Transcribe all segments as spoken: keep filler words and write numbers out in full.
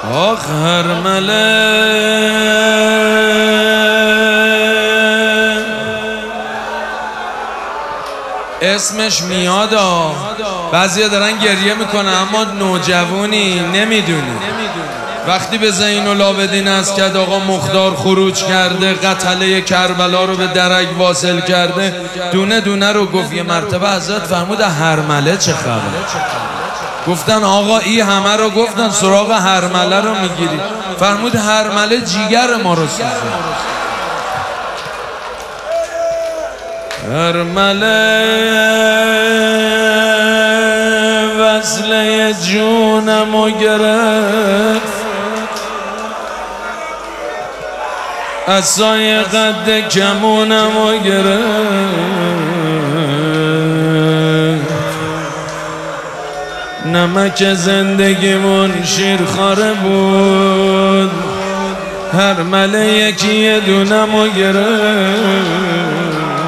آخ هرمله اسمش میاد. بعضیا دارن گریه میکنن اما نوجوانی نمیدونی. وقتی به زین العابدین از کد آقا مختار خروج کرده، قتله کربلا رو به درک واصل کرده، دونه دونه رو گفت. یه مرتبه حضرت فرمود هرمله چه خبر؟ گفتن آقا ای همه رو گفتن، سراغ هرمله رو میگیری. فرمود هرمله جیگر ما رو سوزه. هرمله وصله جونم و گرفت، عصای قد کمونم و گرفت، نمک زندگیمون شیرخواره بود، هرمله یکی دونم و گرفت.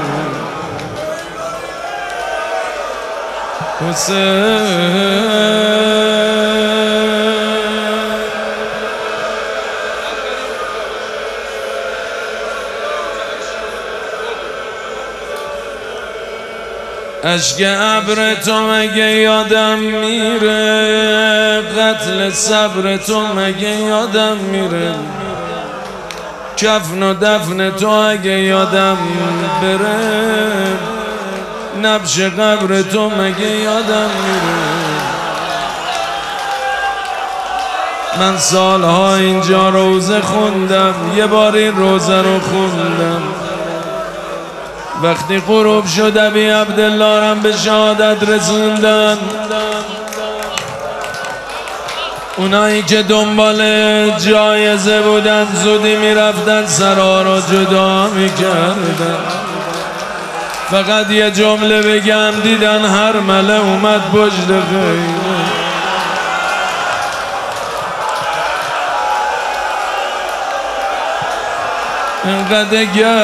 حسین اشک ابر تو مگه یادم میره، قتل صبر تو مگه یادم میره، کفن و دفن تو اگه یادم بره، نبش قبر تو مگه یادم میره. من سالها اینجا روزه خوندم، یه بار این روزه رو خوندم. وقتی غروب شد ابی عبدالله رم به شهادت رسوندن، اونایی که دنبال جایزه بودن زودی میرفتن سرها رو جدا میکردن. فقط یه جمله بگم، دیدن هرمله اومد پشت خیمه. اینقدر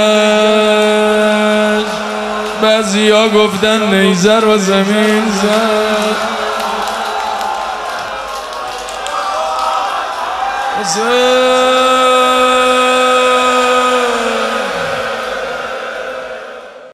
گشت بعضی ها گفتن نیزه رو زمین زد.